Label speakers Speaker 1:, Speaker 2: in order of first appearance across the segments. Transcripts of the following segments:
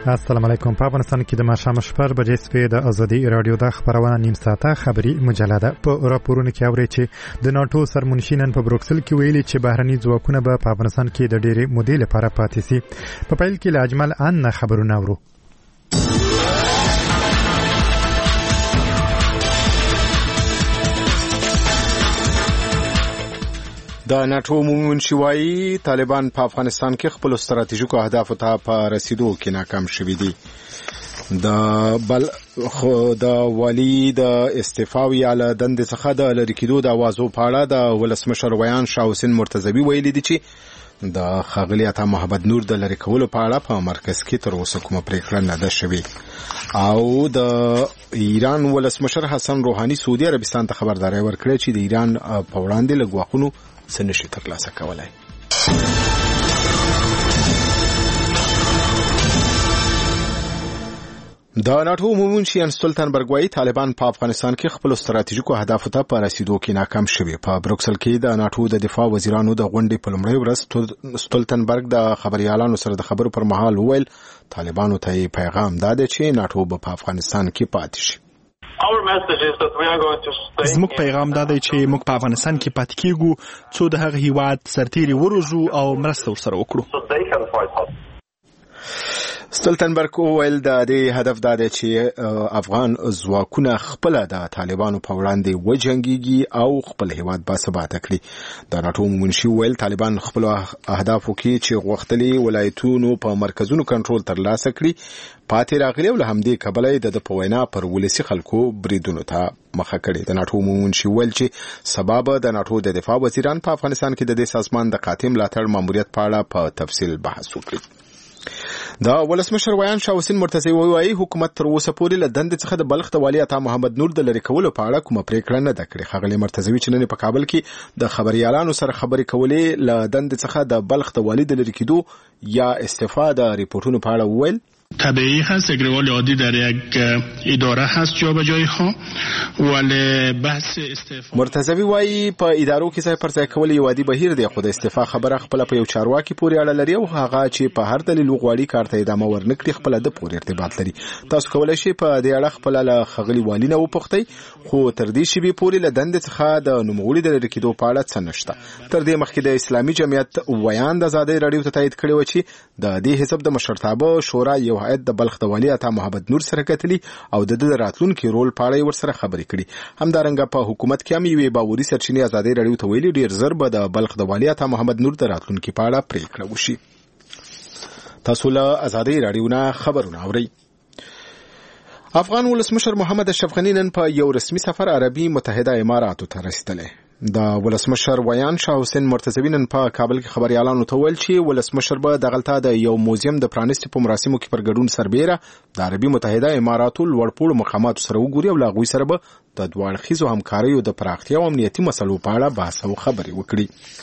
Speaker 1: السلام علیکم. په افغانستان کې د ماښام شپږ بجې سپې د ازادي رادیو د خبرونه نیم ساعته خبري مجله ده. په راپورونو کې اوري چې د ناتو سرمنشي نن په بروکسل کې ویلي چې بهرني ځواکونه به په افغانستان کې د ډېرې مودې لپاره پاتې سي. په پیل کې له اجمل ان خبرونه اورو.
Speaker 2: د ناتو منشي طالبان په افغانستان کې خپل ستراتیژیکو اهدافو ته په رسیدو کې ناکام شوي دي. د والی د استعفاوي اعلی دندې څخه د لری کېدو د اوازو په اړه د ولسمشر ویان شاه حسین مرتضوی ویلي دي چې د ښاغلي عطا محمد نور د لری کولو په اړه په مرکز کې تر اوسه کومه پریکړه نه ده شوې. او د ایران ولسمشر حسن روحاني سعودي عربستان ته خبرداري ورکړه چې د ایران په وړاندې له ګواښونو څه نشي ترلاسه کولای. د ناتو منشي سټولټنبرګ وايي طالبان په افغانستان کې خپل ستراتیژیکو اهدافو ته په رسیدو کې ناکام شوي. په بروکسل کې د ناتو د دفاع وزیرانو د غونډې په لومړۍ ورځ سټولټنبرګ د خبريالانو سره د خبرو پر مهال وویل طالبانو ته پیغام داده چې ناتو په افغانستان کې پاتې شي.
Speaker 3: زموږ پیغام دا دی چې موږ په افغانستان کې پاتې کیږو څو د هغه هیواد سرتیري وروزو او مرسته ورسره وکړو.
Speaker 2: سټولټنبرګ وویل د دې هدف دا دی چې افغان ځواکونه خپل د طالبانو په وړاندې وجنګيږي او خپل هیواد باثباته کړي. د ناتو منشي ویل طالبان خپل اهدافو کې چې غوښتلي ولایتونو په مرکزونو کنټرول ترلاسه کړي پاتې راغلي او له همدې کبله د پوینا پر ولسی خلکو بریدونو ته مخه کړي. د ناتو منشي ویل چې سبب د ناتو د دفاع وزیران په افغانستان کې د دې سازمان د قاطع ملاتړ ماموریت په اړه په تفصیل بحث وکړي. د ولسمشر ویان شاه حسین مرتضوی وایي حکومت تر اوسه پورې له دندې څخه د بلخ د والي عطا محمد نور د لری کولو په اړه کومه پریکړه نه ده کړې. ښاغلي مرتضوی چې نن په کابل کې د خبريالانو سره خبرې کولې له دندې څخه د بلخ د والي د لری کېدو یا استعفا د ریپورتونو په اړه وویل
Speaker 4: طبیعی هست اگروال عادی در یک اداره هست جابجایی ها ولی بحث استعفا
Speaker 2: مرتضوی وایي په ادارو کې ځای پر ځای کول یو عادي بهیر دی خو د استعفا خبره خپل په یو چارواکي پورې اړه لري او هغه چې په هر دلیل وغواړي کار ته ادامه ورنکړي خپل د پورې ارتباط لري. تاسو کولای شئ په دې اړه خپل له خغلی والی نه وپوښتئ خو تر دې شی به پورې له دندې څخه د نوموړي د لری کېدو په اړه څه نشته. تر دې مخکې د اسلامي جمعیت ویان د آزادۍ رادیو ته تایید کړی و چې د دې حزب د مشرتابه شورا یو هیئت د بلخ د والي عطا محمد نور سره کتلی او د راتلونکي رول په اړه ورسره خبرې کړي. همدارنګه په حکومت کې هم یوې باوري سرچینې آزادۍ رادیو ته ویلي ډیر زر به د بلخ د والي عطا محمد نور د راتلونکي په اړه پریکړه وشي. تاسو له آزادۍ رادیو نه خبرونه اورئ. افغان ولسمشر محمد اشرف غنی نن په یو رسمي سفر عربي متحده اماراتو ته رسیدلی. د ولسمشر ویان شاه حسین مرتضوی نن په کابل کې خبريالانو ته ویل چې ولسمشر به دغلطه د یو موزیم د پرانیستي په مراسمو کې پر ګډون سربېره د عربي متحده اماراتو لوړپوړو مقاماتو سره وګوري او له هغوی سره به د دواړو خیزو همکاریو د پراختیا او امنیتي مسلو په اړه بحث او خبرې وکړي.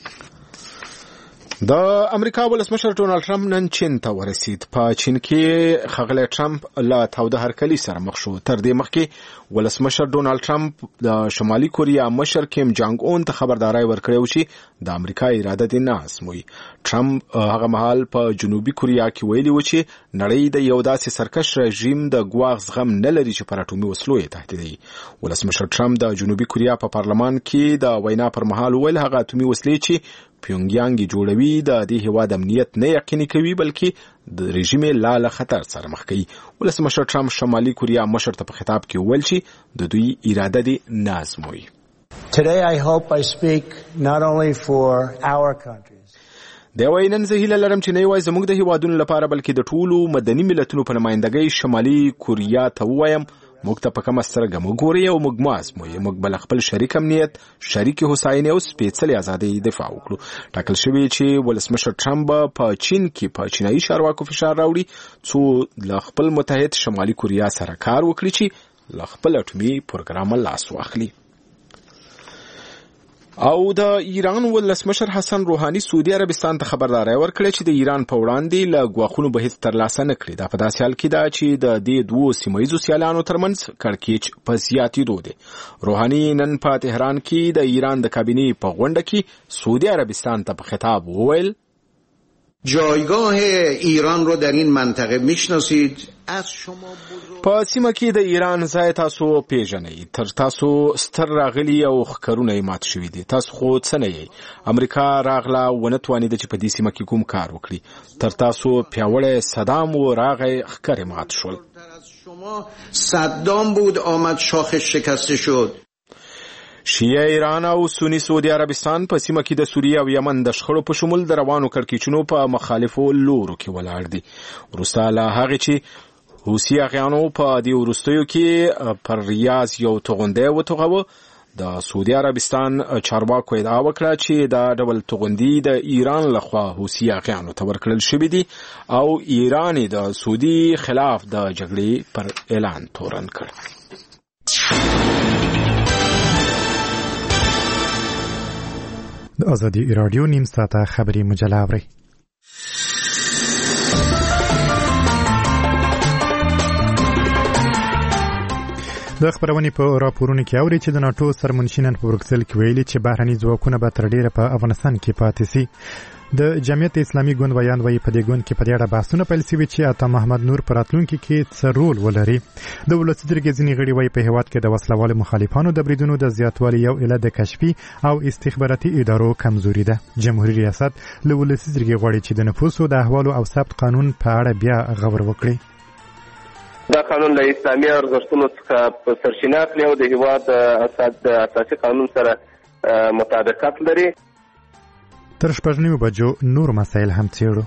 Speaker 2: د امریکا ولسمشر ډونالد ټرمپ نن چین ته ورسید. په چین کې ښاغلی ټرمپ له تاوده هرکلي سره مخ شو. تر دې مخکې ولسمشر ډونالد ټرمپ د شمالي کوریا مشر کیم جانګ اون ته خبرداري ورکړې چې د امریکا اراده دې نه ازموي. ټرمپ هغه مهال په جنوبي کوریا کې ویلي و چې نړۍ د یو داسې سرکش رژیم د ګواښ زغم نه لري چې پر اټومي وسلو یې تهدیدوي. ولسمشر ټرمپ د جنوبي کوریا په پارلمان کې د وینا پر مهال ویل هغه اټومي وسلې چې پیونګیانګ جوړوي د دې هیواد امنیت نه یقیني کوي بلکې د رژیم له خطر سره مخ کوي. ولسمشر ټرمپ شمالي کوریا مشر ته په خطاب کې ویل چې د دوی اراده دې نه ازموي.
Speaker 5: Today I hope I speak not only for our countries.
Speaker 2: دا وینن زه هیله لرم چې نه یوازې زموږ د هیوادونو لپاره بلکې د ټولو مدني ملتونو په نمائندګۍ شمالي کوریا ته وایم موږ ته په کومه سترګه موږ ګوري او موږ مازموي موږ بل خپل شریک امنیت شریک هوساینې او سپېڅلې ازادۍ دفاع وکړو. ټاکل شوی چې ولسمشر ټرمپ په چین کې په چینایي چارواکو فشار راوړي څو له خپل متحد شمالي کوریا سره کار وکړي چې له خپل اټومي پروګرام لاس واخلي. او د ایران ولسمشر حسن روحاني سعودي عربستان ته خبرداري ورکړه چې د ایران په وړاندې له ګواښونو به هیڅ ترلاسه نه کړي. دا په داسې حال کې ده چې د دې دوو سیمه‌ییزو سیالانو ترمنځ کړکېچ په زیاتېدو دی. روحاني نن په تهران کې د ایران د کابینې په غونډه کې سعودي عربستان ته په خطاب وویل
Speaker 6: جایگاه ایران رو در این منطقه میشناسید. از شما
Speaker 2: په سیمه کې د ایران ځای تاسو پیژنئ. تر تاسو ستر راغلي او ښکارونه مات شوي دي. تاسو خو څه نه یئ. امریکا راغله ونه توانېده چې په دې سیمه کې کوم کار وکړي. تر تاسو پیاوړی صدام و راغی ښکارې مات شول.
Speaker 6: شما صدام بود آمد شاخش شکسته شد.
Speaker 2: شیعه ایران او سنی سعودي عربستان په سیمه کې د سوریه او یمن د شخړو په شمول د روانو کړکېچونو په مخالفو لورو کې ولاړ دي. وروسته له هغې چې حوثي اغیانو په دې وروستیو کې پر ریاض یو توغندی وتوغاوه، د سعودي عربستان چارواکو ادعا وکړه چې دا ډول توغندي د ایران لخوا حوثي اغیانو ته ورکړل شوي دي او ایران د سعودي خلاف د جګړې پر اعلان تورن کړ.
Speaker 1: د ازادي رادیو نیم ساعته خبری مجله اورئ. د خبرونې په راپورونو کې اوري چې د ناتو سرمنشینان په بروکسل کې ویلي چې بهرني ځواکونه به تر ډیره په افغانستان کې پاتې سي. د جمعیت اسلامي ګوند ویان وایي په دې ګوند کې په دې اړه بحثونه پیل شوي چې عطا محمد نور په راتلونکي کې څه رول ولري. د ولسي جرګې ځینې غړي وایي په هېواد کې د وسلوالو مخالفانو د بریدونو د زیاتوالي یو علت د کشفي او استخباراتي ادارو کمزوري ده. جمهوریت ریاست له ولسي جرګې غواړي چې د نفوسو د احوالو او ثبت قانون په اړه بیا غور وکړي.
Speaker 7: دا قانون له اسلامي ارزښتونو څخه په سرچینه اخلي او د هېواد د اساسي قانون سره مطابقت لري.
Speaker 1: تر 9:30 بجو نور مسایل هم څېړو.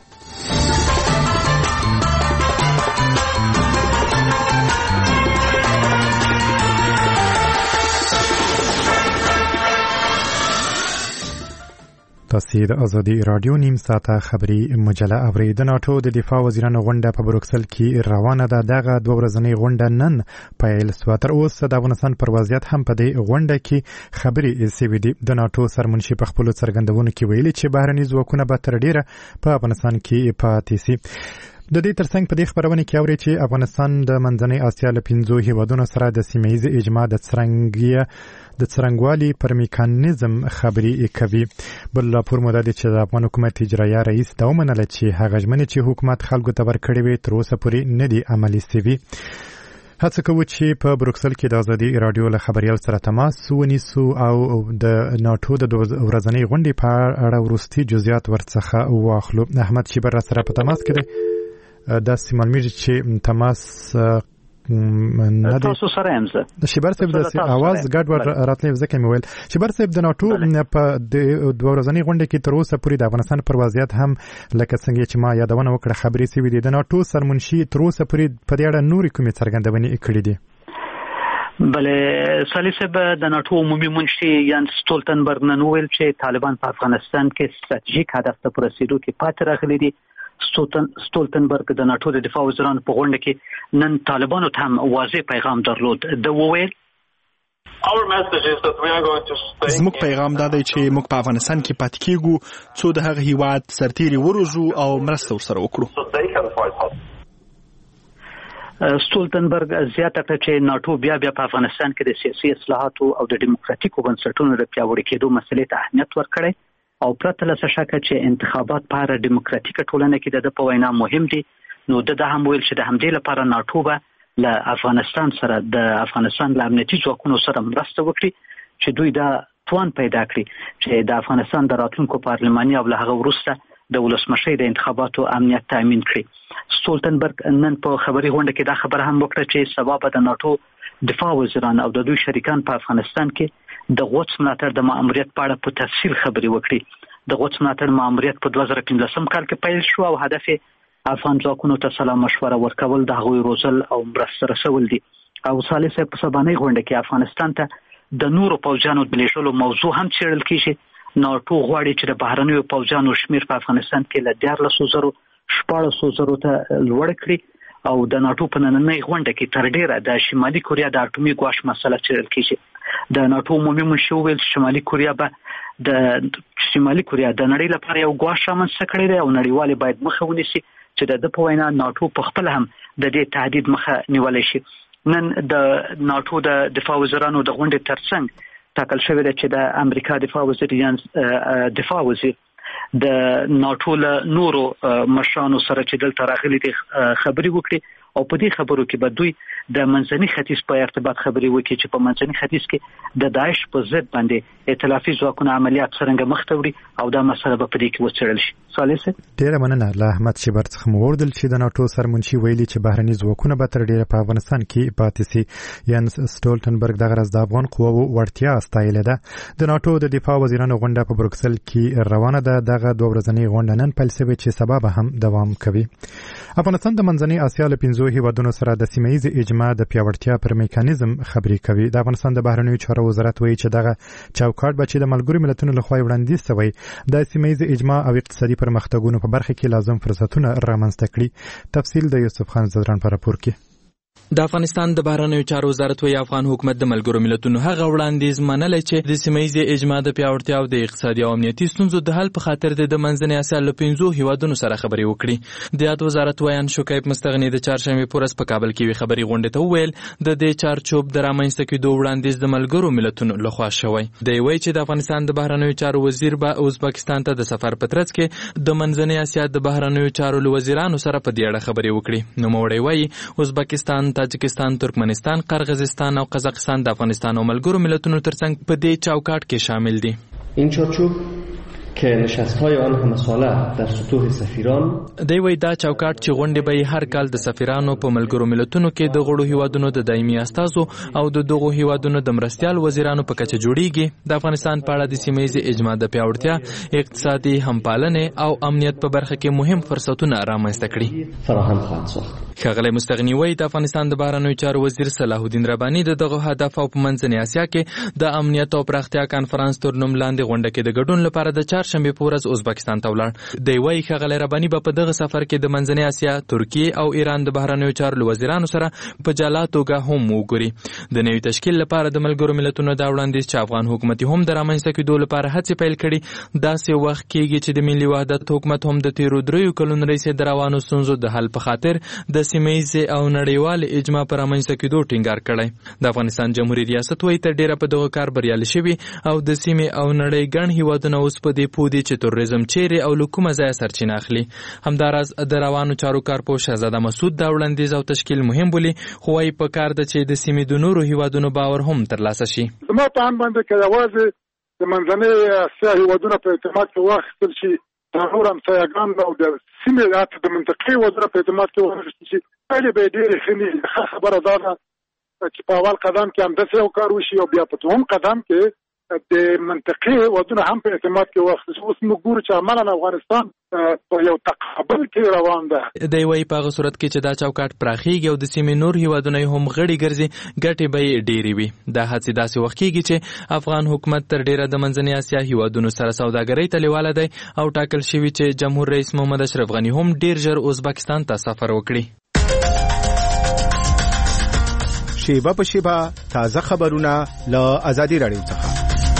Speaker 1: تاسو د ازادي رادیو نیم ساعته خبری مجله اورئ. د ناتو د دفاع وزیرانو غونډه په بروکسل کې روانه ده. دغه 2 ورځنۍ غونډه نن پیل شوه. تر اوسه د افغانستان پر وضعیت هم په دې غونډه کې خبرې شوې دي. د ناتو سرمنشي په خپلو څرګندونو کې ویلي چې بهرني ځواکونه به تر ډیره په افغانستان کې پاتې سي. د دې ترڅنګ په دې خبرونه کې اوري چې افغانستان د منځنۍ اسیا له 5 هیوادونو سره د سیمه‌ایز اجماع د څرنګوالي پر میکانیزم خبرې کوي. بل راپور مو د افغان حکومت اجرایه رئیس دا ومنله چې هغه ژمنې چې حکومت خلکو ته ورکړې وي تر اوسه پورې نه دي عملي شوي. هڅه کوو چې په بروکسل کې د ازادي رادیو له خبريال سره تماس ونیسو او د ناتو د 2 ورځنۍ غونډې په اړه وروستي جزئیات ورڅخه واخلو. احمد شیبر را سره په تماس کې دی. دا سیمالمیږي چې تماس نه دی.
Speaker 8: تاسو سره امزه
Speaker 1: شیبر صاحب د اواز ګډوډ راتلې ځکه مې ویل. شیبر صاحب د ناتو په 2 ورځنۍ غونډه کې تر اوسه پورې د افغانستان پر وضعیت هم لکه څنګه چې ما یادونه وکړه خبرې شوې دي. د ناتو سرمنشي تر اوسه پورې په دې اړه نورې کومې څرګندونې کړې دي؟
Speaker 8: بله سالی صاحب د ناتو عمومي منشي یانس سټولتنبرګ نن ویل چې طالبان په افغانستان کې ستراتیژیک هدف ته په رسیدو کې پاتې راغلي دي. سټولتنبرګ د ناتو د دفاع وزیرانو په غونډه کې نن طالبانو ته هم واضح پیغام درلود. د وویل
Speaker 3: زموږ پیغام دا دی چې موږ په افغانستان کې پاتې کیږو څو د هغه هیواد سرتیري وروزو او مرسته ورسره وکړو.
Speaker 8: سټولتنبرګ زیاته کړه چې ناتو بیا په افغانستان کې د سیاسي اصلاحاتو او د دیموکراتیکو بنسټونو د پیاوړي کېدو مسلې ته اهمیت ورکړی او پرته له شکه چې انتخابات په اړه دیموکراتیکه ټولنه کې د په وینا مهم دي. نو د هم ویل چې د همدې لپاره ناتو به له افغانستان سره د افغانستان له امنیتي ځواکونو سره مرسته وکړي چې دوی دا توان پیدا کړي چې د افغانستان د راتلونکو پارلماني او له هغه وروسته د ولسمشۍ د انتخاباتو امنیت تامین کړي. سټولتنبرګ نن په خبري غونډه کې دا خبره هم وکړه چې سبا به د ناتو دفاع وزیران او د دوی شریکان په افغانستان کې د غوڅ ملاتړ د ماموریت په اړه په تفصیل خبرې وکړي. د غوڅ ملاتړ ماموریت په 2015 کال کې پیل شو او هدف افغان ځواکونو ته سلا مشوره ورکول، د هغوی روزل او مرسته رسول دي. او ثالث په سبانۍ غونډه کې افغانستان ته د نورو پوځیانو د لېږلو موضوع هم څېړل کېږي. ناتو غواړي چې د بهرنیو پوځیانو شمیر په افغانستان کې له 14,000 ته لوړ کړي او د ناتو په نننۍ غونډه کې تر ډیره د شمالي کوریا د اټومي ګواښ مسله څېړل کېږي. د ناتو عمومي منشي ویل چې شمالي کوریا د نړۍ لپاره یو ګواښ رامنځته کړی دی او نړیوال باید مخه ونیسي چې د په وینا ناتو په خپل هم د دې تهدید مخه نیولای شي. نن د ناتو د دفاع وزیرانو د غونډې ترڅنګ ټاکل شوی دی چې د امریکا دفاع وزیر د ناټو له نورو مشرانو سره چې دلته راغلي دي خبرې وکړي او په دې خبرو کې به دوی د منځني ختیځ په ارتباط خبرې وکړي چې په منځني ختیځ کې د داعش په ضد باندې ائتلافي ځواکونه عملیات څرنګه مخ ته وړي او دا مسله به په دې کې وڅېړل شي. صالح صاحب
Speaker 1: ډېره مننه. له احمد شیبر څخه مو واورېدل چې د ناټو سرمنشي ویلي چې بهرني ځواکونه به تر ډېره په افغانستان کې پاتې سي. یانس سټولټنبرګ دغه ورځ د افغان قواوو وړتیا ستایلې ده. د ناټو د دفاع وزیرانو غونډه په بروکسل کې روانه ده. دغه 2 ورځنۍ غونډه نن پیل شوې چې سبا به هم دوام کوي. افغانستان د منځنۍ اسیا له 5 هیوادونو سره د سیمه ییز اجماع د پیاوړتیا پر میکانیزم خبرې کوي. د افغانستان د بهرنیو چارو وزارت وایي چې دغه چوکاټ به چې د ملګرو ملتونو لخوا وړاندیز شوی د سیمه ییز اجماع او اقتصادي پرمختګونو په برخه کې لازم فرصتونه رامنځته کړي. تفصیل د یوسف خان زدران په راپور کې.
Speaker 9: د افغانستان د بهرنیو چارو وزارت وایي افغان حکومت د ملګرو ملتونو هغه وړاندیز منلی چې د سیمه ییز اجماع د پیاوړتیا او د اقتصادي او امنیتي ستونزو د حل په خاطر د منځنۍ اسیا له 5 هیوادونو سره خبرې وکړي. د یاد وزارت وایي شکیب مستغنی د چهارشنبې په ورځ په کابل کې وی خبري غونډه ته وویل د دې چارچوب د رامنځته کېدو وړاندیز د ملګرو ملتونو لخوا شوی. دی وایي چې د افغانستان د بهرنیو چارو وزیر به ازبکستان ته د سفر په ترڅ کې د منځنۍ اسیا د بهرنیو چارو وزیرانو سره په دې اړه خبرې وکړي. نوموړی وایي ازبکستان، تاجکستان، ترکمنستان، قرغیزستان او قزاقستان د افغانستان او ملګرو ملتونو ترڅنګ په دې چوکاټ کې شامل دي.
Speaker 10: این چارچوب که نشست‌های آن همه ساله در سطوح سفیران
Speaker 9: دی وایي دا چوکاټ چې غونډې به هر کال د سفیرانو په ملګرو ملتونو کې د غړو هیوادونو د دایمي استازو او د دغو هیوادونو د مرستیال وزیرانو په کچه جوړیږي. د افغانستان په اړه د سیمه ییز اجماع د پیاوړتیا، اقتصادي همپالنې او امنیت په برخه کې مهم فرصتونه رامنځته کړي.
Speaker 10: فراهم خواهد ساخت.
Speaker 9: ښاغلی مستغني وایي د افغانستان د بهرنیو چارو وزیر صلاح الدین رباني د دغه هدف او په منځنۍ اسیا کې د امنیت او پراختیا کانفرنس تر نوم لاندې غونډه کې د ګډون لپاره د چهارشنبې په ورځ ازبکستان ته ولاړ. دی وایي ښاغلی رباني به په دغه سفر کې د منځنۍ اسیا، ترکیې او ایران د بهرنیو چارو وزیرانو سره په جلا توګه هم وګوري. د نوي تشکیل لپاره د ملګرو ملتونو دا وړاندیز چې افغان حکومت هم د رامنځته کېدو لپاره هڅې پیل کړي داسې وخت کېږي چې د ملي وحدت حکومت هم د تیرو 3 کلونو راهیسې د روانو ستونزو د حل په خاطر د سیمه ییز او نړیوال اجماع پر رامنځته کېدو ټینګار کړی. د افغانستان جمهوریت ریاست وایي تر ډیره په دغه کار بریالي شوي او د سیمې او نړۍ ګڼ هیوادونه اوس په دې پوه دي چې تروریزم چیرې او له کومه ځایه سرچینه اخلي. همداراز د روانو چارو کارپوه شهزاده مسعود دا وړاندیز او تشکیل مهم بولي، خو وایي په کار ده چې د سیمې د نورو هیوادونو باور هم ترلاسه شي.
Speaker 11: زما په اند باندې که یوازې د منځنۍ اسیا هیوادونه په اعتماد کې واخیستل شي، د نور همسایه‌ګان او د سیمې حتی د منطقې هیوادونه په اعتماد کې واخیستل شي، پایلې به یې ډېرې ښې نه وي. خبره دا ده چې په اول قدم کې همداسې یو کار وشي او بیا په دویم قدم کې د منطقې هیوادونه هم په اعتماد کې واخیستل شي. اوس موږ ګورو چې عملاً افغانستان په یو تقابل کې روان ده.
Speaker 9: دی وایي په هغه صورت کې چې دا چوکاټ پراخیږي او د سیمې نور هیوادونه هم غړي ګرځي، ګټې به یې ډېرې وي. دا هڅې داسې وخت کېږي چې افغان حکومت تر ډېره د منځنۍ اسیا هیوادونو سره سوداګرۍ ته لیواله دی او ټاکل شوي چې جمهور رئیس محمد اشرف غني هم ډېر ژر ازبکستان ته سفر وکړي.
Speaker 2: شیبه په شیبه تازه خبرونه له ازادي راډیو څخه.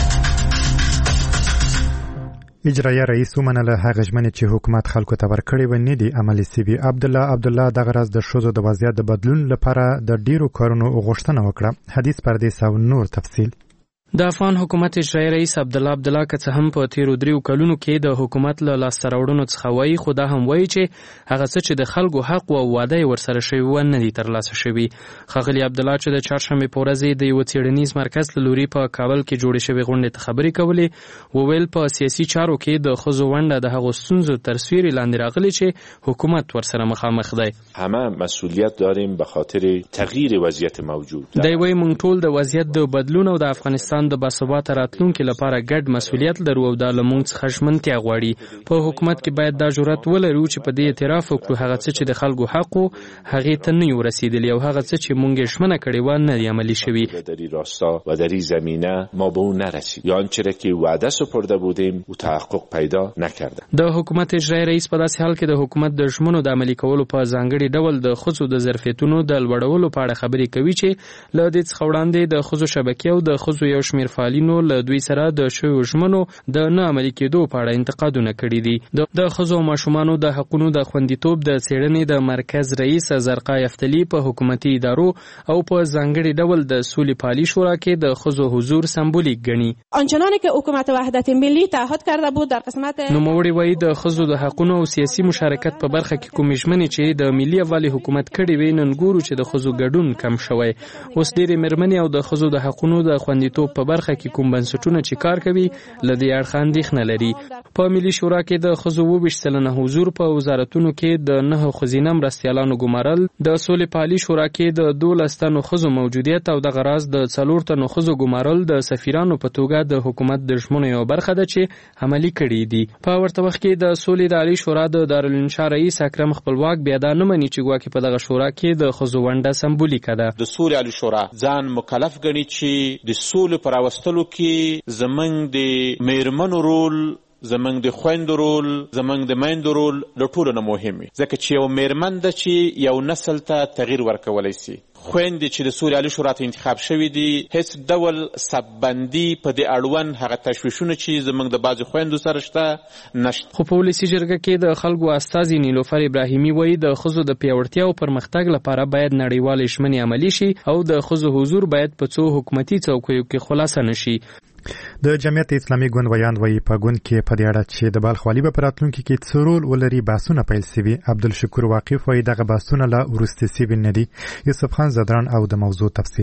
Speaker 1: اجرایه رئیس ومنله هغه ژمنې چې حکومت خلکو ته ورکړې و نه دي عملي سوي. عبدالله دغه ورځ د ښځو د وضعیت د بدلون لپاره د ډیرو کارونو غوښتنه وکړه. حدیث پردیس او نور تفصیل.
Speaker 12: د افغان حکومت اجرایي رئیس عبدالله که څه هم په تیرو 3 کلونو کې د حکومت له لاسته راوړنو څخه وایي، خو دا هم وایي چې هغه څه چې د خلکو حق او وعده یې ورسره شوي و نه دي ترلاسه شوي. ښاغلي عبدالله چې د چهارشنبې په ورځ د یو څېړنیز مرکز له لوري په کابل کې جوړې شوې غونډې ته خبرې کولې، وویل په سیاسي چارو کې د ښځو ونډه د هغو ستونزو تر سیوري لاندې راغلې چې حکومت ورسره مخامخ دی.
Speaker 13: همه مسئولیت داریم به خاطر تغییر وضعیت موجود.
Speaker 12: دی وایي موږ ټول د وضعیت د بدلون او د افغانستان د باثباته راتلونکي لپاره ګډ مسؤلیت لرو او دا له موږ څخه ژمنتیا غواړي. په حکومت کې باید دا جرأت ولرو چې په دې اعتراف وکړو هغه څه چې د خلکو حق و هغې ته نه یو رسیدلی او هغه څه چې موږ یې ژمنه کړې وه نه دی عملي شوي.
Speaker 13: در این راستا و در این زمینه ما به اون نرسید یا آنچه را که وعده سپرده بودیم او تحقق پیدا نکرده.
Speaker 12: د حکومت اجرایي رئیس په داسې حال کې د حکومت د ژمنو د عملي کولو په ځانګړي ډول د ښځو د ظرفیتونو د لوړولو په اړه خبرې کوي چې له دې څخه وړاندې د ښځو شبکې او د ښځو یو یو شمېر فعالینو له دوی سره د شویو ژمنو د نه عملي کېدو په اړه انتقادونه کړي دي. د ښځو او ماشومانو د حقونو د خوندیتوب د څېړنې د مرکز رئیس زرقا یفتلي په حکومتي ادارو او په ځانګړي ډول د سولې پالي شورا کې د ښځو حضور سمبولیک ګڼي.
Speaker 14: آنچنانی که حکومت وحدت ملی تعهد کرده بود در قسمت
Speaker 12: نوموړي وایي د ښځو د حقونو او سیاسي مشارکت په برخه کې کومې ژمنې چې د ملي یووالي حکومت کړې وې نن ګورو چې د ښځو ګډون کم شوی. اوس ډېرې مېرمنې او د ښځو د حقونو د خوندیتوب په برخه کې کوم بنسټونه چې کار کوي له دې اړخه اندېښنه لري. په ملي شورا کې د ښځو 22% حضور، په وزارتونو کې د 9 ښځینه مرستیالانو ګمارل، د سولې پالي شورا کې د 12 تنو ښځو موجودیت او دغه راز د 4 تنو ښځو ګمارل د سفیرانو په توګه د حکومت د ژمنو یو برخه ده چې عملي کړي دي. په ورته وخت کې د سولې د عالی شورا د دارالانشا رئیس اکرم خپلواک بیا دا نه مني چې ګواکې په دغه شورا کې د ښځو ونډه سمبولیکه ده.
Speaker 15: د سولې عالی شورا ځان مکلف ګڼي چې د سولې پر راوستلو کې زمونږ د میرمنو رول، زمونږ د خویندو رول، زمونږ د میندو رول له ټولو نه مهم وي، ځکه چې یو میرمن ده چې یو نسل ته تغییر ورکولی سي. خویندې چې د سولې عالی شورا ته انتخاب شوي دي هیڅ ډول سببندي په دې اړوند هغه تشویشونه چې زمونږ د بعضې خویندو سره شته نشته.
Speaker 12: خو په ولسي جرګه کې د خلکو استازي نیلوفر ابراهیمي وایي د ښځو د پیاوړتیا او پرمختګ لپاره باید نړیوالې ژمنې عملي شي او د ښځو حضور باید په څو حکومتي څوکیو کې خلاصه نشي.
Speaker 1: د جمعیت اسلامي ګوند ویاند وایي په ګوند کې په دې اړه چې د بلخ والي به په راتلونکي کې څه رول ولري بحثونه پیل سوي. عبدالشکور واقف وایي دغه بحثونه لا وروستي سوي نه دي. یوسف خان زدران او د موضوع تفصیل.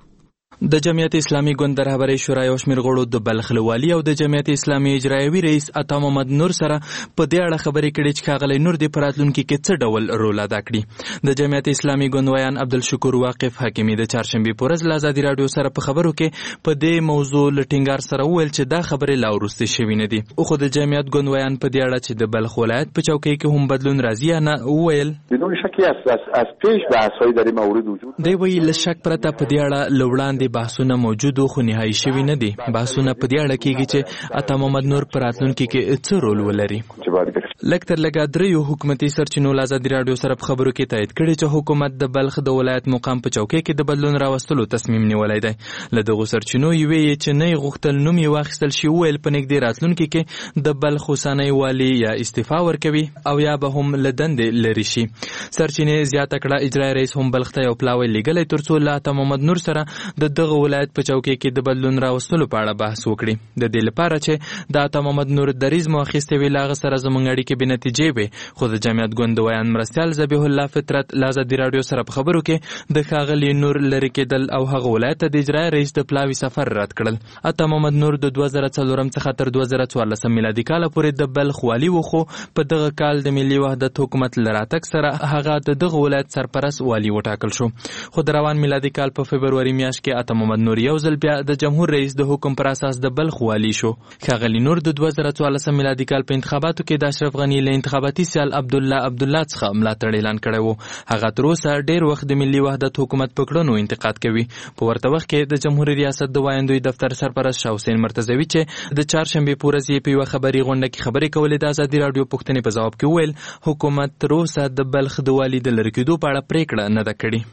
Speaker 9: د جمعیت اسلامي ګوند د رهبرۍ شورا یو شمېر غړو د بلخ له والي او د جمعیت اسلامي اجرایوي رئیس عطا محمد نور سره په دې اړه خبرې کړې چې ښاغلی نور د په راتلونکي کې څه ډول رول ادا کړي. د جمعیت اسلامي ګوند ویان عبدالشکور واقف حکیمي د چهارشنبې په ورځ له ازادي راډیو سره په خبرو کې په دې موضوع له ټینګار سره وویل چې دا خبرې لا وروستې شوي نه دي. خو د جمعیت ګوند ویان په دې اړه چې د بلخ ولایت په چوکۍ کې هم بدلون راځي یا نه وویل
Speaker 16: بدون شکی از پیش بحث‌های در این مورد وجود
Speaker 9: دی. وایي له شک پرته په دې اړه له وړاندې بحثونه موجود خو نهایي شوي نه دي. بحثونه په دې اړه کېږي چې عطا محمد نور په راتلونکي کې څه رول ولري. لږ تر لږه 3 حکومتي سرچینو له ازادي راډیو سره په خبرو کې تایید کړي چې حکومت د بلخ د ولایت مقام په چوکۍ کې د بدلون راوستلو تصمیم نیولی دی. له دغو سرچینو یوې چې نه یې غوښتل نوم یې واخیستل شي وویل په نږدې راتلونکي کې د بلخ اوسنی والي یا استعفا ورکوي او یا به هم له دندې لرې شي. سرچینې زیاته کړه اجرایي رئیس هم بلخ ته یو پلاوی لیږلی تر څو له عطا محمد نور سره د دغه ولایت په چوکۍ کې د بدلون راوستلو په اړه بحث وکړي. د دې لپاره چې د عطا محمد نور دریځ مو اخیستی وي له هغه سره زموږ اړیکې بې نتیجې وي. خو د جمعیت ګوند د ویان مرستیال ذبیح الله فطرت له ازادي راډیو سره په خبرو کې د ښاغلي نور لرې کېدل او هغه ولایت ته د اجرایي رئیس د پلاوي سفر رد کړل. عطا محمد نور د 2004 څخه تر 2014 میلادي کاله پورې د بلخ والي و، خو په دغه کال د ملي وحدت حکومت له راتګ سره هغه د دغه ولایت سرپرست والي وټاکل شو. خو د روان میلادي کال په فبروري میاشت کې عطا محمد نور یو ځل بیا د جمهور رئیس د حکم پر اساس د بلخ والي شو. ښاغلي نور د 2014 میلادي کال په انتخاباتو کې د اشرف غني له انتخاباتي سیال عبدالله څخه ملاتړ اعلان کړی و. هغه تر اوسه ډېر وخت د ملي وحدت حکومت په کړنو انتقاد کوي. په ورته وخت کې د جمهوریت ریاست د وایندوی دفتر سرپرست شاه حسین مرتضوي چې د چهارشنبې په ورځ یې په یوه خبري غونډه کې خبرې کولې د ازادي راډیو پوښتنې په ځواب کې وویل حکومت تر اوسه د بلخ د والي د لرې کېدو په اړه پرېکړه نه ده کړې.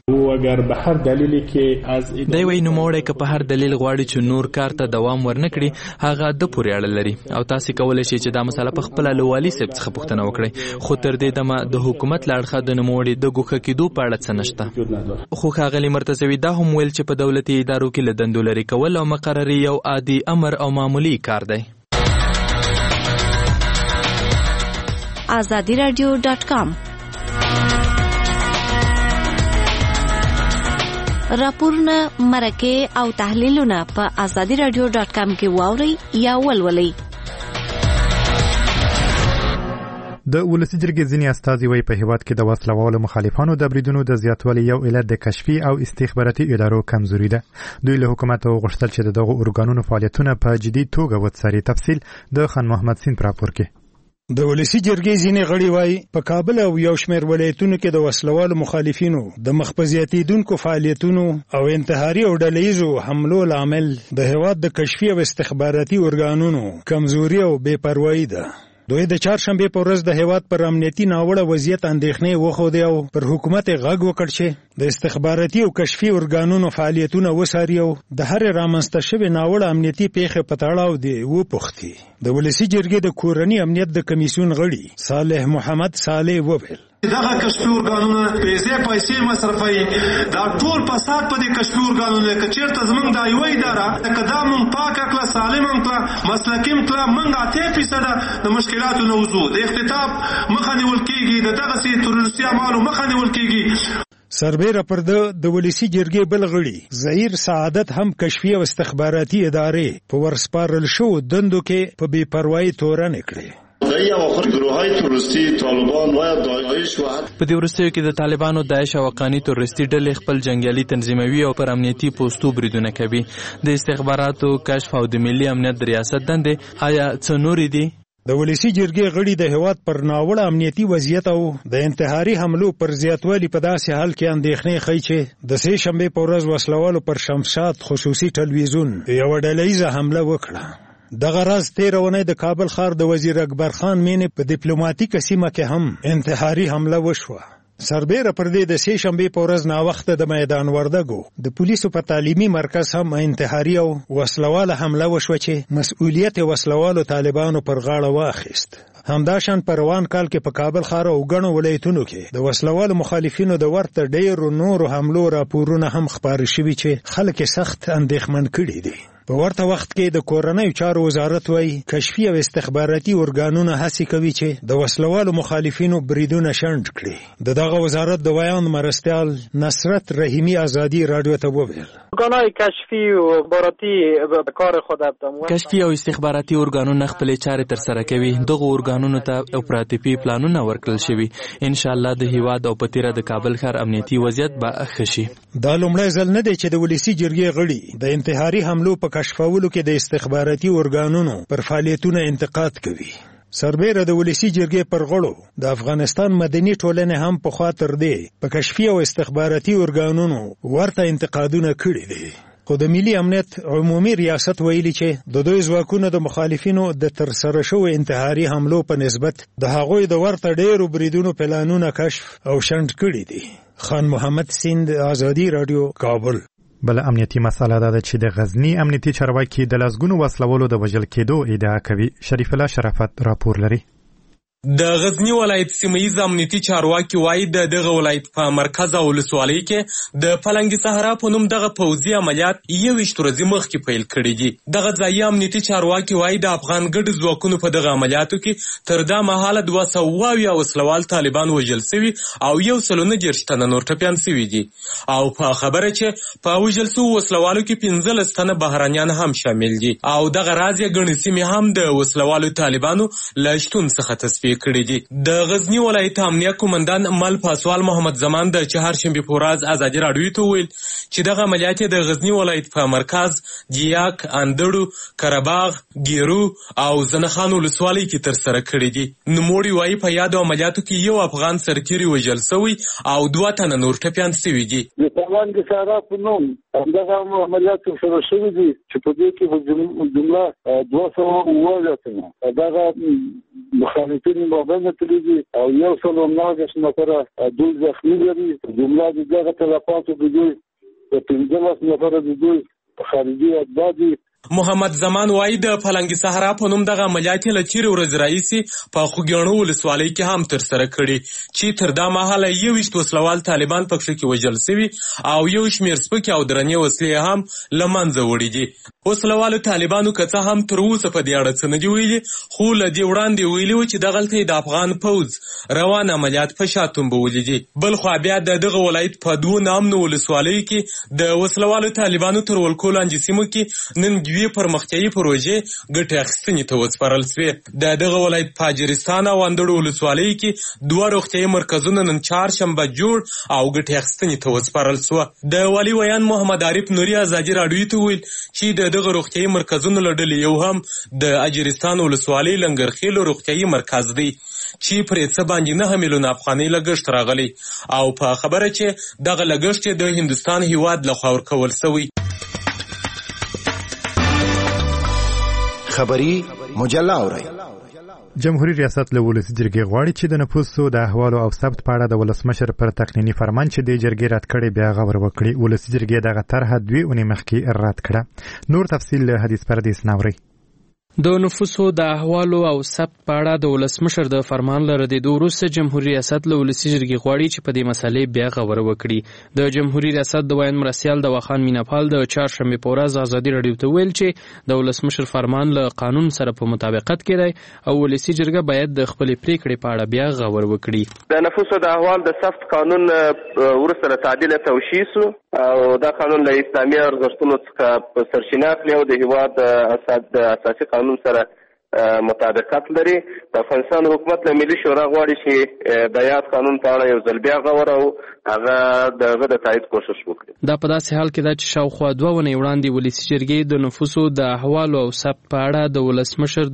Speaker 9: دی وایي نوموړی که په هر دلیل غواړي چې نور کار ته دوام ورنه کړي هغه د پورې اړه لري او تاسې کولی شئ چې دا مسله په خپله له والي صاحب څخه پوښتنه وکړئ. خو تر دې دمه د حکومت له اړخه د نوموړي د ګوښه کېدو په اړه څه نشته. خو ښاغلي مرتضوي دا هم ویل چې په دولتي ادارو کې له دندو لرې کول او مقرري یو عادي امر او معمولي کار دی.
Speaker 17: azadiradio.com راپورونه، مرکې او تحلیلونه په azadiradio.com کې واورئ یا ولولئ.
Speaker 1: د ولسي جرګې ځینې استازي وایي په هیواد کې د وسلوالو مخالفانو د بریدونو د زیاتوالي یو علت د کشفي او استخباراتي ادارو کمزوري ده. دوی له حکومت غوښتل چې دغه ارګانونو فعالیتونه په جدي توګه وڅاري. تفصیل د خان محمد سین په راپور کې.
Speaker 18: د ولسي جرګې ځینې غړي وایي په کابل او یو شمېر ولایتونو کې د وسلوالو مخالفینو د مخ په زیاتېدونکو فعالیتونو او انتحاري او ډلهییزو حملو لامل د هیواد د کشفي او استخباراتي ارګانونو کمزوري او بې پروایي ده. دوی د چهارشنبه په ورځ د هیواد پر امنیتي ناوړه وضعیت اندېښنې وښودې او پر حکومت غږ وکړ چې د استخباراتي او کشفي ارګانونو فعالیتونه وڅاري او د هر رامنځته شوې ناوړه امنیتي پیښې په تړاو دی وپوښتي. د ولسی جرګې د کورنی امنیت د کمیسیون غړي صالح محمد صالح وویل
Speaker 19: دغه کشفي ارګانونه پیسې مصرفوي دا ټول فساد په دې کشفي ارګانونو کې چیرته زمونږ د یو اداره کدام پاک کړه سالم کړه مسلکیم کړه منګه 80% د مشکلاتو نوزو د اختطاف مخه نیول کیږي دغه سي تروریستي اعمالو مخه نیول کیږي.
Speaker 18: سربیره پر د ولسی جرګې بل غړي زهیر سعادت هم کشفي او استخباراتي ادارې په ورسپارل شو دندو کې په بې پروايي تورن کړې.
Speaker 9: په دې وروستیو کې د طالبانو داعش او افغاني تروریستي ډلې خپل جنګیالي تنظیموي او پر امنیتي پوستو بریدونه کوي. د استخباراتو کشف او د ملي امنیت د ریاست دندې آیا څه نورې دي؟
Speaker 18: د ولسی جرګې غړي د هیواد پر ناوړه امنیتي وضعیت او د انتحاري حملو پر زیاتوالي په داسې حال کې اندېښنې ښیي چې د سې شنبې په ورځ وسلوالو پر شمشاد خصوصي ټلویزیون یوه ډلهییزه حمله وکړه. دغه راز تېره اونۍ د کابل ښار د وزیر اکبر خان مینې په ډیپلوماټیکه سیمه کې هم انتحاري حمله وشوه. سربیره پر دې د سې شنبې په ورځ ناوخته د میدان وردګو د پولیسو په تعلیمي مرکز هم انتحاري او وسلواله حمله وشوه چې مسؤلیت وسلوالو طالبانو پر غاړه واخیست. همداشان په روان کال کې په کابل ښار او ګڼو ولایتونو کې د وسلوالو مخالفینو د ورته ډېرو نورو حملو راپورونه هم خپاره شوي چې خلک سخت اندېښمن کړي دي. په ورته وخت کې د کورنیو چارو وزارت وایي کشفي او استخباراتي ارګانونه هڅې کوي چې د وسلوالو مخالفینو بریدونه شنډ کړي. دغه وزارت د ویان مرستیال نصرت رحیمی آزادی رادیو ته وویل
Speaker 20: ارګانهای کشفي او استخباراتي کار خود
Speaker 9: کشفي او استخباراتي ارګانونه خپل چارې تر سره کوي. دغه ارګانونو ته اپراتیفي پلانونه ورکړل شوي. ان شاء الله د هیواد او پتیره د کابل ښار امنیتي وضعیت به ښه شي.
Speaker 18: دا لومړی ځل نه دی چې د ولسی جرګې غړي د انتحاري حملو په کشفولو کې د استخباراتي ارګانونو پر فعالیتونو انتقاد کوي. سربیره د ولسی جرګې پر غړو د افغانستان مدني ټولنې هم په خاطر دی په کشفي او استخباراتي ارګانونو ورته انتقادونه کړي دي. خو د ملي امنیت عمومي ریاست ویلي چې د دوی ځواکونو د مخالفینو د ترسره شوو انتحاري حملو په نسبت د هغوی د ورته ډېرو بریدونو پلانونه کشف او شنډ کړي دي. خان محمد سیند آزادی رادیو کابل.
Speaker 1: بل امنیتي مسله ده چې د غزنی امنیتي چارواکي د لسګونو وسلوالو د وژل کېدو ادعا کوي. شریف الله شرافت راپور لري.
Speaker 21: د غزنی ولایت سیمه‌ییز امنیتي چارواکي وایي د دغه ولایت په مرکز او ولسوالۍ کې د فلنګي صحرا په نوم دغه پوځي عملیات 21 ورځې مخکې پیل کړي دي. دغه ځایي امنیتي چارواکي وایي د افغان ګډ ځواکونو په دغه عملیاتو کې تر دا مهاله 200 وسلوال طالبان وژل شوي او 119 تنه نور ټپیان شوي دي. او په خبره چې په وژل شوو وسلوالو کې 15 تنه بهرانیان هم شامل دي او دغه راز یې ګڼې سیمې هم د وسلوالو طالبانو له شتون څخه تصفیه کړي دي. د غزنی ولایت امنیه قومندان مل پاسوال محمد زمان د چهارشنبې په ورځ ازادي راډیو ته وویل چې دغه عملیات د غزنی ولایت په مرکز جیاک، اندړو، کرباغ، ګیرو او زنخان ولسوالۍ کې ترسره کړي دي. نوموړي وایي په یادو عملیاتو کې یو افغان سرتیری وژل شوی او 2 تنه نور ټپیان شوي دي.
Speaker 22: د فلنګي صحرا په نوم همدغه عملیات ترسره شوي دي چې په دې کې په جمله 200 تنه دغه مخالفین مبینه تللی او 119 نفره دوی زخمی دي. جمله دغه تلفات د دوی په 15 نفره د دوی خارجي اتباع دي.
Speaker 21: محمد زمان وایي د فلنګي صحرا په نوم دغه عملیات له چیرې ورځ راهیسې په خوږیاڼو ولسوالۍ کې هم ترسره کړي چې تر دا مهاله 21 وسلوال طالبان پکښې کې وژل شوي او یو شمېر سپکې او درنې وسلې هم له منځه وړي دي. وسلوالو طالبانو که څه هم تر اوسه په دې اړه څه نه دي ویلي، خو له دې وړاندې ویلي وو چې دغلته د افغان پوځ روان عملیات په شا تنبولي دي. بل خوا بیا د دغه ولایت په 2 نامنو ولسوالیو کې د وسلوالو طالبانو تر ولکو لاندې سیمو کې نن دوی پرمختیایي پروژې ګټې اخیستنې ته وسپارل شوې. د دغه ولایت په اجرستان او اندړو ولسوالیو کې 2 روغتیایي مرکزونه نن چهارشنبه جوړ او ګټې اخیستنې ته وسپارل شوه. د والي ویان محمد عارف نوري ازادي راډیو ته ویل چې د دغه روغتیایي مرکزونو له ډلې یو هم د اجرستان ولسوالۍ لنګرخیلو روغتیایي مرکز دی چې پرې څه باندې 9 میلیونه افغانۍ لګښت راغلی او په خبره چې دغه لګښت د هندوستان هیواد لخوا ورکول شوی.
Speaker 23: خبری مجله اورئ.
Speaker 1: جمهوریت ریاست له ولسي جرګې غواړي چې د نفوسو د احوالو او ثبت په اړه د ولسمشر پر تقنینی فرمان چې د جرګې رد کړي بیا غور وکړي. ولسي جرګې دغه طرحه 2 اونۍ مخکې رد کړه. نور تفصیل له حدیث پردیس ناوري.
Speaker 12: د نفوسو د احوالو او ثبت په اړه د ولسمشر د فرمان له ردېدو وروسته جمهوریت ریاست له ولسي جرګې غواړي چې په دې مسلې بیا غور وکړي. د جمهوریت ریاست د وایي مرستیال د واخان میناپال د چهارشنبې په ورځ ازادي راډیو ته ویل چې د ولسمشر فرمان له قانون سره په مطابقت کې دی او ولسي جرګه باید د خپلې پریکړې په اړه بیا غور وکړي.
Speaker 7: د نفوسو د احوال د ثبت قانون وروسته له تعدیل توشیح شو او دا قانون له اسلامي ارزښتونو څخه په سرچینه اخلي او د هیواد د اساسي قانون سره مطابقت لري. د افغانستان حکومت له ملي شورا غواړي چې د یاد قانون په اړه یو ځل بیا غور او هغه د تایید کوشش وکړي.
Speaker 12: دا په داسې حال کې ده چې شاوخوا 2 ونې وړاندې ولسي جرګې د نفوسو د احوالو او ثبت په اړه د ولسمشر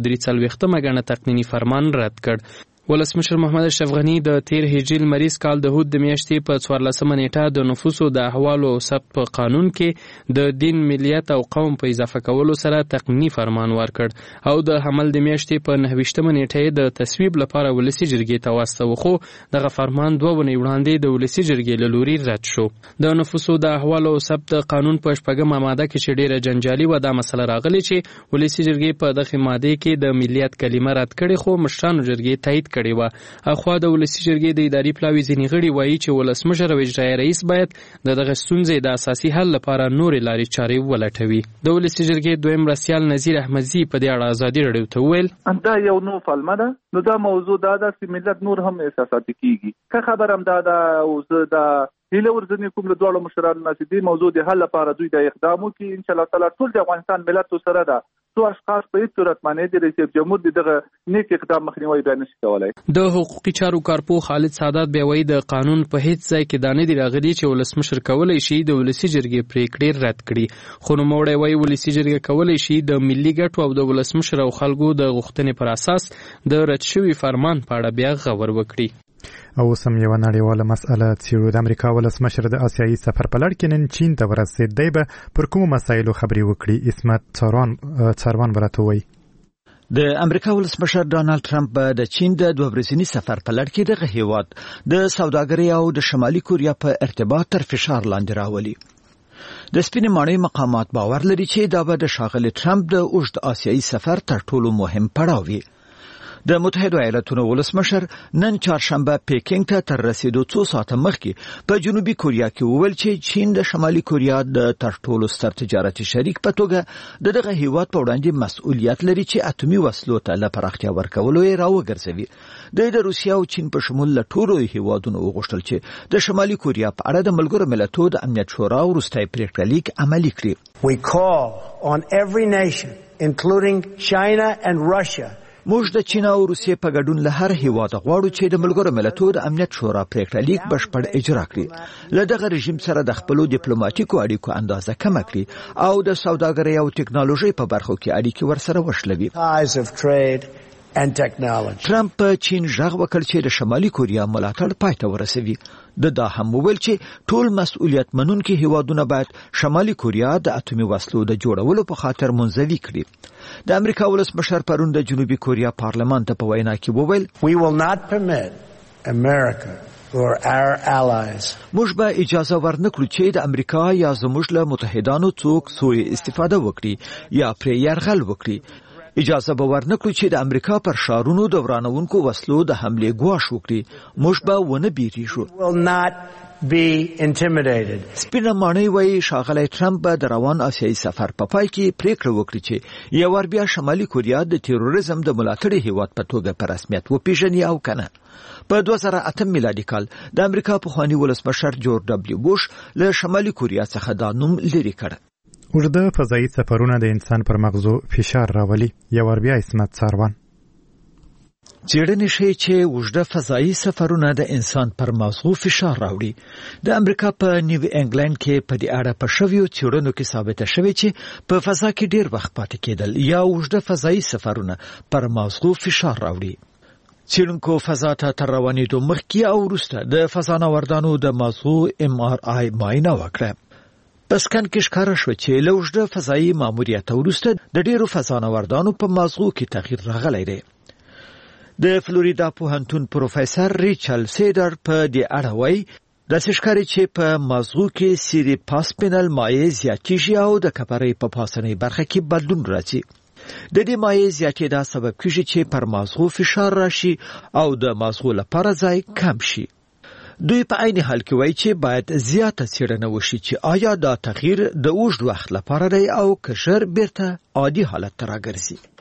Speaker 12: 243 غنه تقنینی فرمان رد کړ. ولسمشر محمد اشرف غنی د 13 هجري لمریز کال د هود د میاشتې په 14 نیټه د نفوسو د احوالو او ثبت په قانون کې د دین، ملیت او قوم په اضافه کولو سره تقنینی فرمان ورکړ او د حمل د میاشتې په 29 نیټه د تصویب لپاره ولسي جرګې ته واستاوه، خو دغه فرمان 2 ونې وړاندې د ولسي جرګې له لوري رد شو. د نفوسو د احوالو او ثبت قانون په 4مه ماده کې چې ډیره جنجالي و دا مسله راغلی چې ولسي جرګې په دغه ماده کې د ملیت کلمه رد کړي، خو مشرانو جرګې تایید کړی و. اخوا د ولسي جرګې د اداري پلاوي ځینې غړي وایي چې ولسمشر او اجرایي رئیس باید دغه ستونزې د اساسي حل لپاره نورې لارې چارې ولټوي. د ولسي جرګې دویم مرستیال نذیر احمدزي په دې اړه ازادي راډیو ته وویل
Speaker 4: دا یو نو فلمه ده، نو دا موضوع دا ده چې ملت نور هم احساساتي کیږي. که خبر هم دا ده او زه دا هیله ورځنی کوم له دوه مشرانو نه چې دې موضوع د حل لپاره دوی د اقدام وکړي. ان شاء الله تعالی ټول د افغانستان ملت سره ده. څو اشخاص په هیڅ صورت باندې د رئیس جمهور دغه نیک اقدام مخنیوي بیان نشي کولای.
Speaker 12: د حقوقي چارو کارپو خالد سادات بیا وایي د قانون په هیڅ ځای کې دا نه دی راغلی چې ولسمشر کولی شي د ولسي جرګې پریکړې رد کړي، خو نوموړی وایي ولسي جرګه کولی شي د ملي ګټو او د ولسمشر او خلکو د غوښتنې پر اساس د رد شوي فرمان په اړه بیا غور وکړي.
Speaker 1: او سم یو نړیواله مسأله څیړو. د امریکا ولسمشر د آسیایي سفر په لړ کې نن چین ته ورسېد. دی به پر کومو مسایلو خبرې وکړي؟ اسمت څاروان ورته وایي.
Speaker 5: د امریکا ولسمشر ډانلډ ټرمپ به د چین د 2 ورځني سفر په لړ کې دغه هیواد د سوداګرۍ او د شمالي کوریا په ارتباط تر فشار لاندې راولي. د سپینې ماڼۍ مقامات باور لري چې دا به د ښاغلي ټرمپ د اوږد آسیایي سفر تر ټولو مهم پړاو وي. د متحده ایالاتونو ولسمشر نن چهارشنبه پیکینګ ته تر رسیدو 2 ساعته مخکې په جنوبي کوریا کې وویل چې چین د شمالي کوریا د تر ټولو ستر تجارتي شریک په توګه دغه هیواد په وړاندې مسؤلیت لري چې اتومي وسلو ته له پراختیا ورکولو یې راوګرځوي. د روسیا او چین په شمول له ټولو هیوادونو وغوښتل چې د شمالي کوریا په اړه د ملګرو ملتونو د امنیت شورا وروستۍ پریکړه لیک عملي کړي.
Speaker 23: We call on every nation including China and Russia
Speaker 5: موږ د چین او روسیې په ګډون له هر هیواد غواړو چې د ملګرو ملتونو د امنیت شورا پریکړه لیک بشپړ اجرا کړي، له دغه رژیم سره د خپلو ډیپلوماټیکو اړیکو اندازه کم کړي او د سوداګرۍ او ټکنالوژي په برخو کې اړیکې ورسره وشلوي. ټرمپ په چین ژغ وکړ چې د شمالي کوریا ملاتړ پای ته ورسوي. دا هم ویل چې ټول مسؤلیت منونکي هیوادونه باید شمالي کوریا د اتومي وسلو د جوړولو په خاطر منزوي کړي. د امریکا ولسمشر پرون د جنوبي کوریا پارلمان ته په وینا کې وویل
Speaker 23: We will not permit America or our allies.
Speaker 5: موږ به اجازه ورنکړو چې د امریکا یا زموږ له متحدانو څوک سوء استفاده وکړي یا پرې یرغل وکړي. اجازه به ورنکړو چې د امریکا پر شارونو د ورانونکو وسلو د حملې ګواښ وکړي. موږ به ونه بیریږو. سپینه ماڼۍ وایي ښاغلی ټرمپ به د روان آسیایي سفر په پای کې پریکړه وکړي چې یو ور بیا شمالي کوریا د تیروریزم د ملاتړي هیواد په توګه په رسمیت وپیژني او کنه. په 2008 میلادي کال د امریکا پخواني ولسمشر جورج دبلیو بوش له شمالي کوریا څخه دا نوم لرې کړ.
Speaker 1: اوږده فضایي سفرونه د انسان پر مغزو فشار راولي. یو ور بیا اسمت څاروان.
Speaker 5: څېړنې ښیي چې اوږده فضایي سفرونه د انسان پر مغزو فشار راوړي. د امریکا په نیو انګلند کې په دې اړه په شویو څېړنو کې ثابته شوې چې په فضا کې ډېر وخت پاتې کېدل یا اوږده فضایي سفرونه پر مغزو فشار راوړي. څېړونکو فضا ته تر روانېدو مخکې او وروسته د فضانوردانو د مغزو MRI معاینه وکړه. په سکن کې ښکاره شوه چې له اوږده فضایي ماموریت وروسته د ډېرو فضانوردانو په مغزو کې تغییر راغلی دی. د فلوریدا پوهنتون پروفیسور ریچل سیډر په دې اړه وایي د سشکاري چې په مازغو کې سیری پاسپینل مایع زیاتېږي او د کپړې په پاسنۍ برخه کې بدلون راځي. د دې مایع زیاتېدا سبب کیږي چې پر مازغو فشار راشي او د مازغو لپاره ځای کم شي. دوی په عین حال کې وایي چې باید زیاته څېړنه وشي چې آیا دا تغییر د اوږد وخت لپاره دی او که ژر بیرته عادي حالت ته راګرځي.